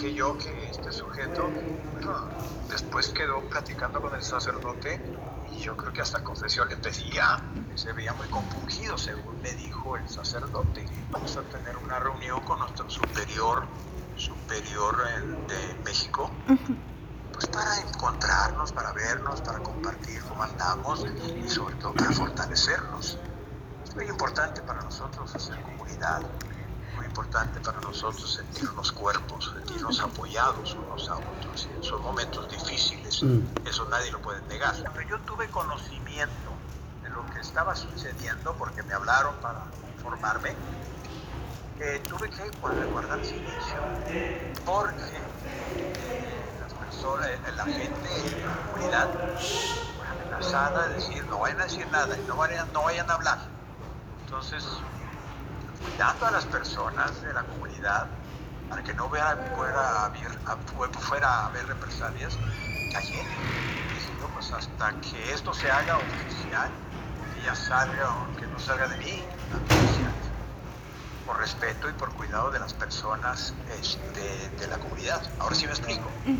dije yo que este sujeto, bueno, después quedó platicando con el sacerdote y yo creo que hasta confesión le pedía, se veía muy compungido, según me dijo el sacerdote. Vamos a tener una reunión con nuestro superior de México, pues para encontrarnos, para vernos, para compartir cómo andamos y sobre todo para fortalecernos. Es muy importante para nosotros hacer comunidad, muy importante para nosotros sentirnos cuerpos, sentirnos apoyados unos a otros. Son momentos difíciles, eso nadie lo puede negar. Cuando yo tuve conocimiento de lo que estaba sucediendo, porque me hablaron para informarme, tuve que guardar silencio, porque las personas, la gente, la comunidad, fue amenazada de decir, no vayan a decir nada, no vayan a hablar. Entonces, cuidando a las personas de la comunidad, para que no fuera a haber represalias, callé. Dije yo, pues hasta que esto se haga oficial, que ya salga, aunque no salga de mí, la noticia, por respeto y por cuidado de las personas de la comunidad. Ahora sí me explico.